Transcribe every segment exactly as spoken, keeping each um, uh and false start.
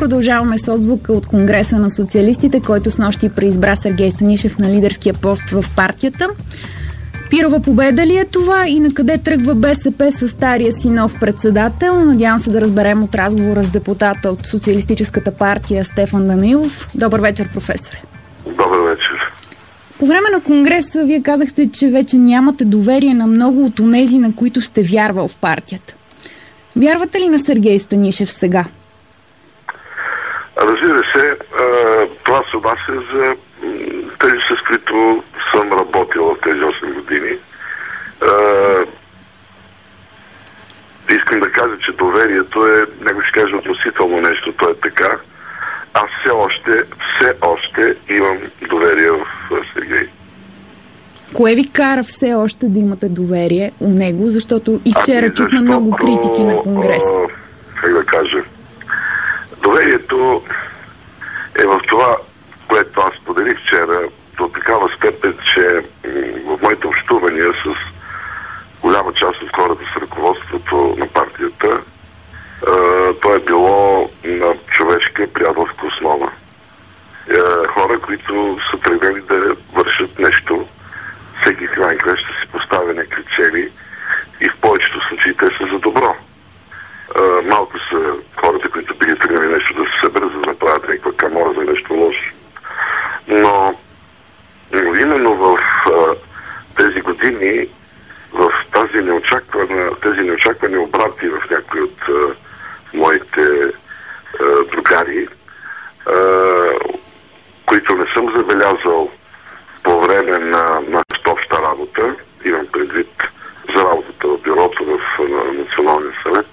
продължаваме с отзвука от Конгреса на социалистите, който снощи преизбра Сергей Станишев на лидерския пост в партията. Пирова победа ли е това и на къде тръгва БСП с стария си нов председател? Надявам се да разберем от разговора с депутата от Социалистическата партия Стефан Данаилов. Добър вечер, професоре. Добър вечер. По време на Конгреса вие казахте, че вече нямате доверие на много от онези, на които сте вярвал в партията. Вярвате ли на Сергей Станишев сега? Разбира се, това се отнася за тези, с които съм работил в тези осем години. Искам да кажа, че доверието е, него ще кажа, относително нещо, то е така. Аз все още, все още имам доверие в Сергей. Кое ви кара все още да имате доверие у него? Защото и вчера ами, чухме много критики на Конгрес. Как да кажа? Доверието е в това, което аз споделих вчера, до такава степен, че в моите общувания с голяма част от хората с ръководството на партията, то е било на човешка приятелска основа. Хора, които са тръгнали да вършат нещо, всеки край край ще си поставя някакви цели и в повечето случаи те са за добро. Малко са хората, които биха тръгнали нещо да се съберат, за да направят някаква камора за нещо лошо. Но именно в тези години, в тази неочаквана, тези неочаквани обрати в някои от моите другари, които не съм забелязал по време на нашата обща работа, имам предвид за работата в бюрото в на Националния съвет,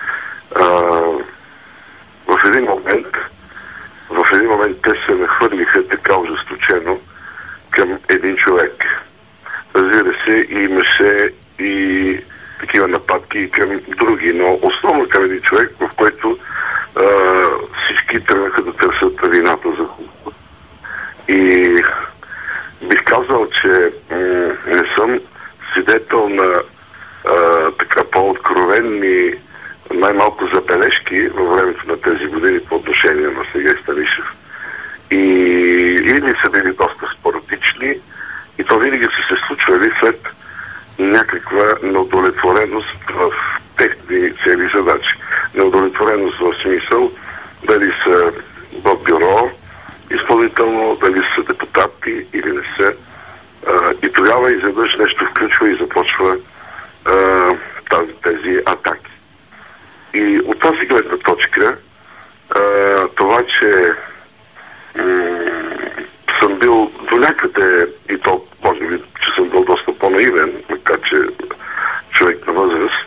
в един момент в един момент те се нахвърлиха така ожесточено към един човек. Разбира се, имаше и такива нападки към други, но основно към един човек, в който а, всички тръгнаха да търсят вината за хубаво. И бих казал, че м- не съм свидетел на а, така по-откровенни най-малко забележки във времето на тези години по отношение на Сергей Станишев. И или са били доста спорадични, и то винаги са се случвали след някаква неудовлетвореност в техни цели задачи. Неудовлетвореност в смисъл дали са в бюро изпълнително, дали са депутати или не са. И тогава изведнъж нещо включва и започва тази, тези атаки. И от тази гледна точка, това, че съм бил до някъде, и то може би, че съм бил доста по-наивен, така че човек на възраст,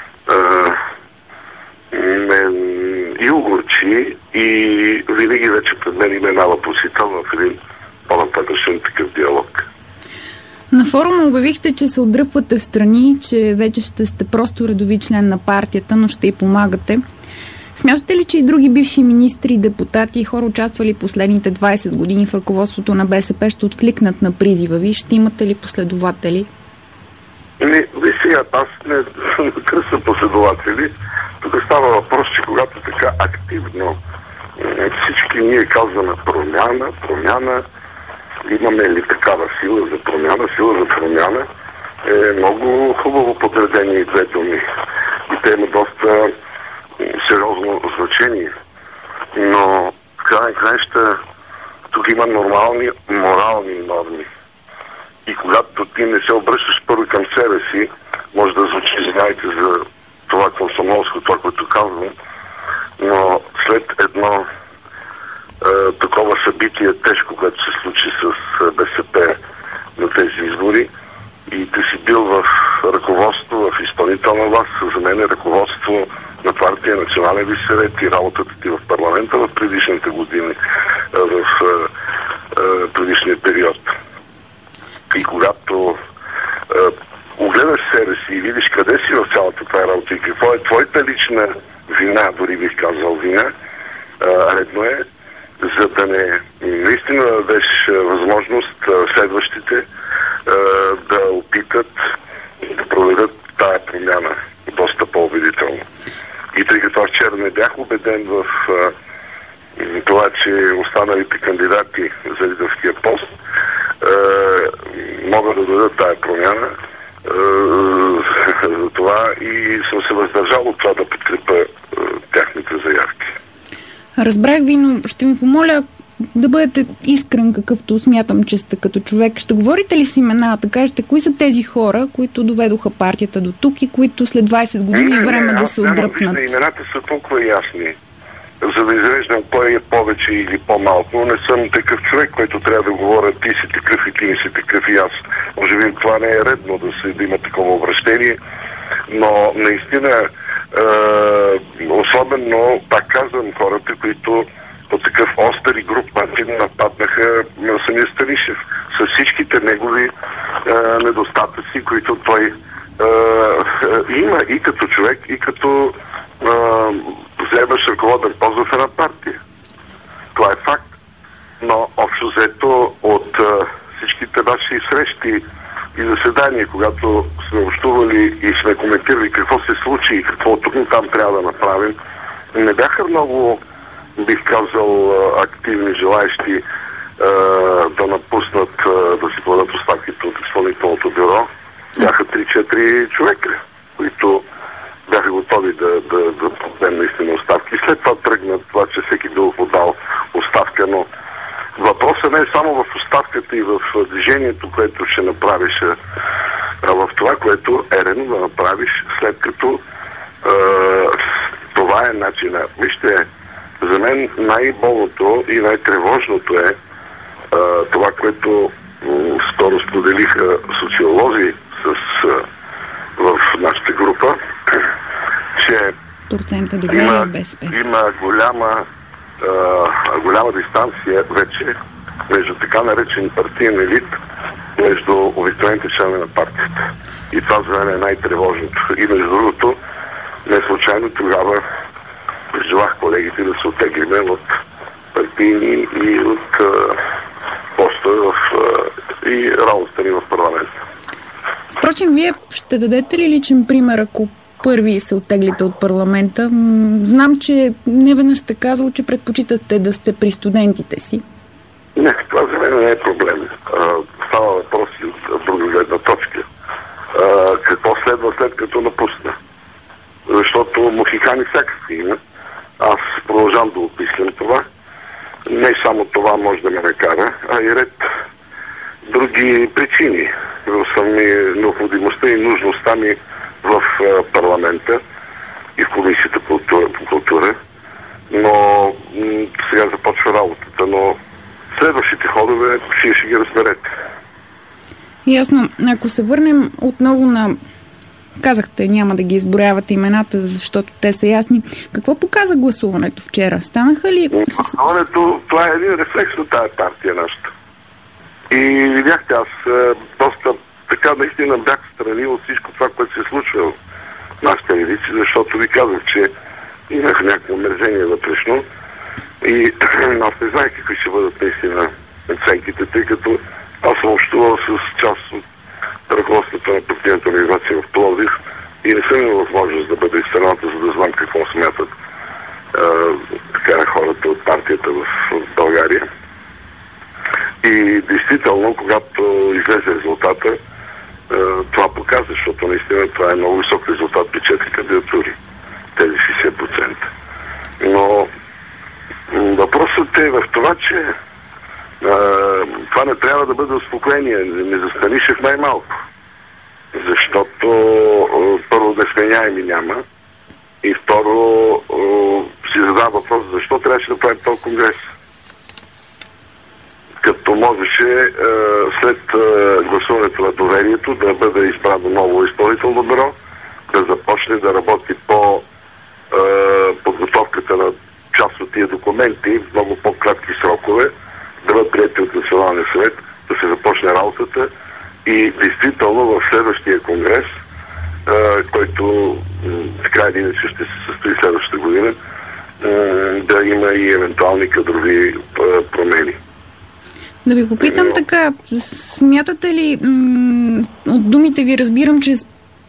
мен и огорчи, и винаги вече пред мен има една въпросител в един по-нататъчен такъв диалог. На форума обявихте, че се отдръпвате в страни, че вече ще сте просто редови член на партията, но ще й помагате. Смятате ли, че и други бивши министри, депутати и хора, участвали последните двайсет години в ръководството на БСП, ще откликнат на призива ви? Ще имате ли последователи? Не, ви сега, аз не кръсвам последователи. Тук става въпрос, че когато така активно всички ние казваме промяна, промяна, имаме ли такава сила за промяна, сила за промяна, е много хубаво подредение и две думи. И те има доста сериозно значение. Но в крайна краища тук има нормални морални норми. И когато ти не се обръщаш първо към себе си, може да звучи, знаете, за това комсомолско, това, което казвам, но след едно е, такова събитие тежко, което се случи с БСП на тези избори, и ти си бил в ръководство, в изпълнителна власт, за мен е ръководство на партия Национален висш съвет и работата ти в парламента в предишните години, в предишния период. И когато огледаш себе си и видиш къде си в цялата тази работа и какво е твоята лична вина, дори бих казал вина, редно е, за да не наистина дадеш възможност следващите да опитат да проведат тая промяна доста по-убедително. И тъй като аз вчера не бях убеден в това, че останалите кандидати за лидерския пост е, могат да дадат тая промяна. За това и съм се въздържал от това да подкрепя е, тяхните заявки. Разбрах ви, но ще ми помоля да бъдете искрен, какъвто смятам, че сте като човек. Ще говорите ли с имена, да кажете, кои са тези хора, които доведоха партията до тук и които след двайсет години е време не, да се отдръпнат? Не, имената са толкова ясни, за да изреждам кой е повече или по-малко. Не съм такъв човек, който трябва да говоря ти си такъв и ти не си такъв и аз. Може би това не е редно да се да има такова обращение, но наистина е, особено, пак казвам, хората, които по такъв остър и груб начин нападнаха на самия Станишев с всичките негови е, недостатъци, които той е, е, има и като човек, и като е, вземаш ръководен пост в една партия. Това е факт. Но общо взето от а, всичките наши срещи и заседания, когато сме общували и сме коментирали какво се случи и какво тук и там трябва да направим, не бяха много, бих казал, активни желаещи а, да напуснат, а, да си подадат оставките от изпълнителното бюро. Бяха три-четири човека, които бяха готови да, да, да подадем наистина оставки. След това тръгнат това, че всеки бил подал оставка, но въпросът не е само в оставката и в движението, което ще направиш, а в това, което е редно да направиш, след като е, това е начина. Вижте, за мен най-болното и най-тревожното е, е това, което м- скоро споделиха социолози с, е, в нашата група, че има, има голяма, а, голяма дистанция вече между така наречен партиен елит, между обикновените членове на партията. И това за мен е най-тревожното. И между другото, не случайно тогава призовах колегите да се оттеглиме от партийни и от поста в, а, и работата ни в парламента. Впрочем, вие ще дадете ли личен пример, ако първи се оттеглите от парламента? Знам, че не веднъж сте казал, че предпочитате да сте при студентите си. Не, това за мен не е проблем. А, става въпрос и от друга гледна точка. А, какво следва след като напусна? Защото мухикани всякакви има. Аз продължавам да опислям това. Не само това може да ме накара, а и ред други причини. Съм ми необходимостта и нужността ми в парламента и в комисията по култура, по култура. Но м- сега започва работата, но следващите ходове ще, ще ги разберете. Ясно. Ако се върнем отново на... Казахте, няма да ги изброявате имената, защото те са ясни. Какво показа гласуването вчера? Станаха ли... Гласуването, това е един рефлекс на тая партия нашата. И видяхте, аз доста така наистина бях страни от всичко това, което се случва в нашите редици, защото ви казах, че имах някакво мързение вътрешно и аз не знаех какви ще бъдат наистина оценките, тъй като аз съм общувал с част от ръководството на партийната организация в Пловдив и не съм имал възможност да бъда из страната, за да знам какво смятат а, така хората от партията в, в България. И действително, когато излезе резултата, това показва, защото наистина това е много висок резултат при четири кандидатури. Тези шейсет процента. Но въпросът е в това, че а, това не трябва да бъде успокоение. Не за Станишев най-малко. Защото а, първо несменяеми няма и второ а, си задава въпрос защо трябваше да правим този конгрес. Като можеше е, след е, гласуването на доверието да бъде избрано ново изпълнително бюро, да започне да работи по е, подготовката на част от тия документи в много по-кратки срокове, да бъдат приети от Националния съвет, да се започне работата и действително в следващия конгрес, е, който е, така или иначе ще се състои следващата година, е, да има и евентуални кадрови е, промени. Да ви попитам така, смятате ли, м- от думите ви разбирам, че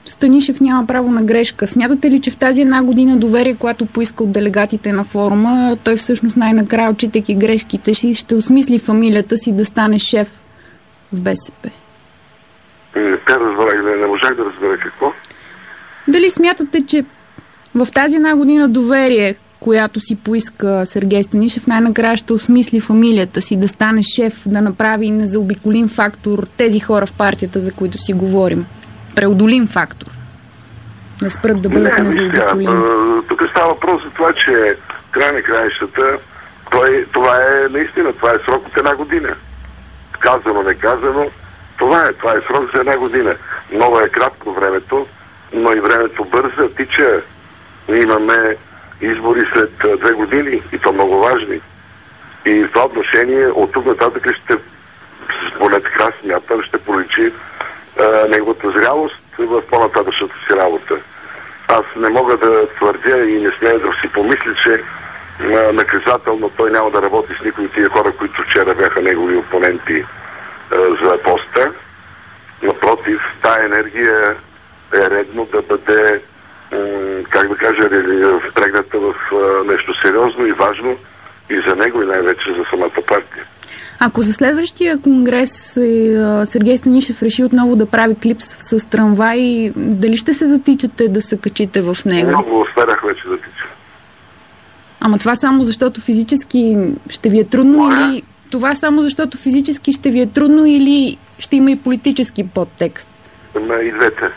Станишев няма право на грешка. Смятате ли, че в тази една година доверие, която поиска от делегатите на форума, той всъщност най-накрая, отчитайки грешките си, ще осмисли фамилията си да стане шеф в БСП? Не те разбрах, не, не можах да разбера какво. Дали смятате, че в тази една година доверие, която си поиска Сергей Станишев, най-накрая ще осмисли фамилията си, да стане шеф, да направи незаобиколим фактор тези хора в партията, за които си говорим? Преодолим фактор. Да спрат да бъдат незаобиколими. Тук става въпрос за това, че край на краищата това е наистина, това е срок от една година. Казано, не казано, това е, това е срок за една година. Много е кратко времето, но и времето бърза, тича. Ние имаме избори след две години и то много важни. И в това отношение от тук нататък ще, поне така смятам, ще проличи а, неговата зрялост в по-нататъчната си работа. Аз не мога да твърдя и не смея да си помисля, че а, наказателно той няма да работи с никой от тия хора, които вчера бяха негови опоненти а, за поста. Напротив, тая енергия е редно да бъде, как да кажа, впрегната в нещо сериозно и важно и за него, и най-вече за самата партия. Ако за следващия конгрес Сергей Станишев реши отново да прави клип с, с трамвай, дали ще се затичате да се качите в него? Много усперах вече да тича. Ама това само защото физически ще ви е трудно Моя? или... Това само защото физически ще ви е трудно или ще има и политически подтекст? И двете.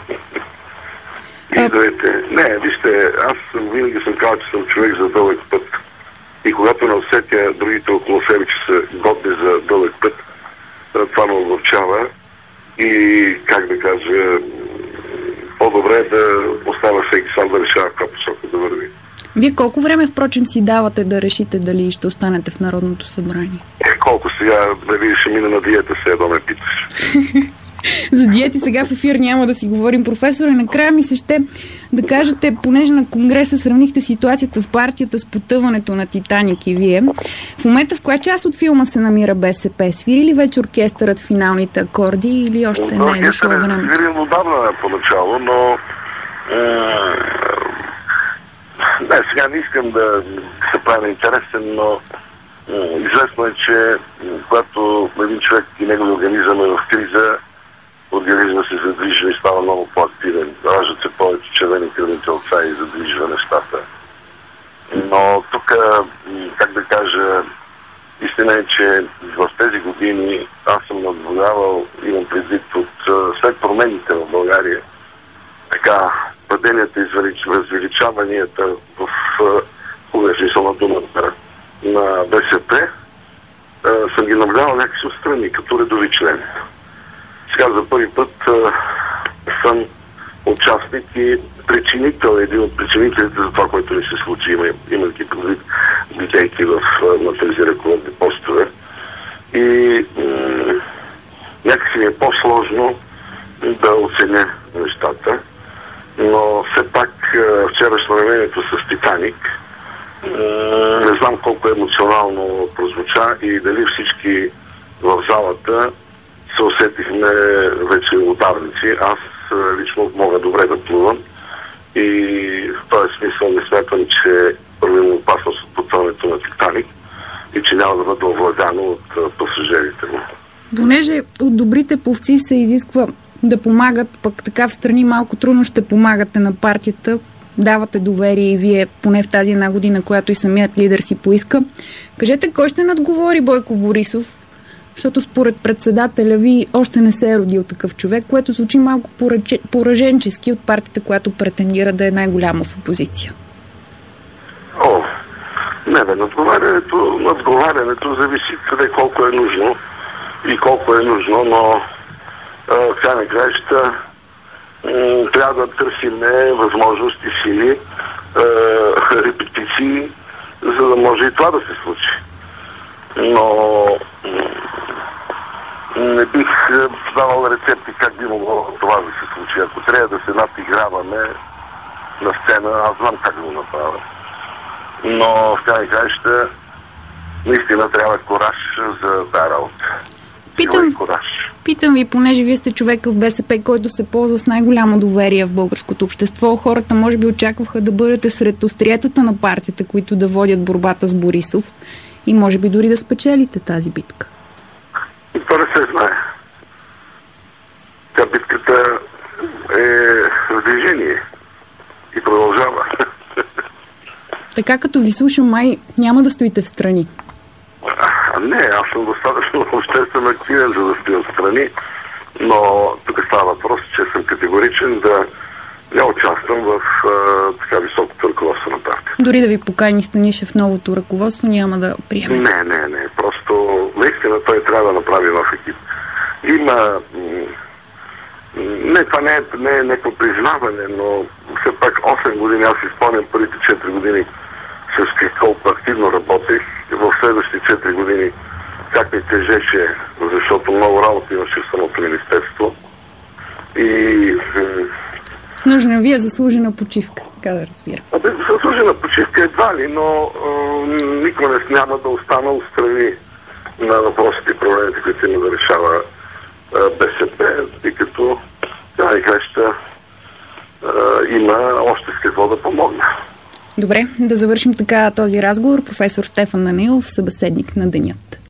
И двете. Не, вижте, аз винаги съм казал, че съм човек за дълъг път. И когато не усетя другите около себе, че са годни за дълъг път, това ме огорчава. И, как да кажа, по-добре е да остава всеки сам да решава каква посока да върви. Вие колко време, впрочем, си давате да решите дали ще останете в Народното събрание? Е, колко сега, дали ще мина на диета, се едно ме питаш. За диети сега в ефир няма да си говорим, професоре. Накрая ми се ще да кажете, понеже на Конгреса сравнихте ситуацията в партията с потъването на Титаник и вие. В момента в коя част от филма се намира БСП? Свири ли вече оркестърът финалните акорди или още не е дошло време? Свири отдавна поначало, но не, сега не искам да се правя интересен, но известно е, че когато един човек и негови организъм е в криза, организма се задвижва и става много по-активен. Раждат се повече червени кръвни телца и задвижва нещата. Но тук, как да кажа, истина е, че в тези години аз съм наблюдавал, имам предвид от след промените в България, така, паденията и възвеличаванията в хубавия смисъл на думата на БСП, съм ги наблюдавал някакси отстрани, като редови член. Сега за първи път а, съм участник и причинител, един от причинителите за това, което ни се случи, има, имайки предвид бидейки в на тези ръководни постове. И м- някакси ми е по-сложно да оценя нещата, но все пак вчера сравнението с Титаник, м- не знам колко емоционално прозвуча и дали всички в залата се усетихме вече ударници. Аз лично мога добре да плувам и в този смисъл не смятам, че първим опасност от потъването на Титаник и че няма да бъде овладяно от пасажирите му. Понеже от добрите пловци се изисква да помагат, пък така в страни малко трудно ще помагате на партията, давате доверие и вие, поне в тази една година, която и самият лидер си поиска. Кажете, кой ще надговори Бойко Борисов? Защото според председателя ви още не се е родил такъв човек, което звучи малко пораженчески от партията, която претендира да е най-голяма в опозиция. О, не бе, надговарянето, надговарянето зависи къде колко е нужно и колко е нужно, но в край на краища трябва да търсим възможности, сили, репетиции, за да може и това да се случи. Но не бих давал рецепти как би могло това да се случи. Ако трябва да се надиграваме на сцена, аз знам как да го направя. Но в край краища наистина трябва кораж за тази работа. Питам, и кураж. питам ви, понеже вие сте човека в БСП, който се ползва с най-голямо доверие в българското общество. Хората може би очакваха да бъдете сред остриетата на партията, които да водят борбата с Борисов и може би дори да спечелите тази битка. И това не се знае. Тя битката е в движение и продължава. Така като ви слушам, май няма да стоите в страни. А, не, аз съм достатъчно обществено активен, за да стоя в страни, но тук става въпрос, че съм категоричен да не участвам в а, така високото ръководство на партия. Дори да ви покани Станишев в новото ръководство, няма да приеме. Не, не, не. Просто наистина той трябва да направи нов екип. Има... Не, това не е, не е някакво признаване, но все пак осем години, аз изпълням първите четири години с колко активно работех. В следващите четири години как ми тежеше, защото много работа имаше в самото министерство. И... Нужна ви е заслужена почивка, така да разбира. Абе, заслужена почивка едва ли, но а, никой не няма да остана отстрани на въпросите и проблемите, които има да решава а, БСП, тъй като тя и краща има още с какво да помогна. Добре, да завършим така този разговор. Професор Стефан Данаилов, събеседник на Денят.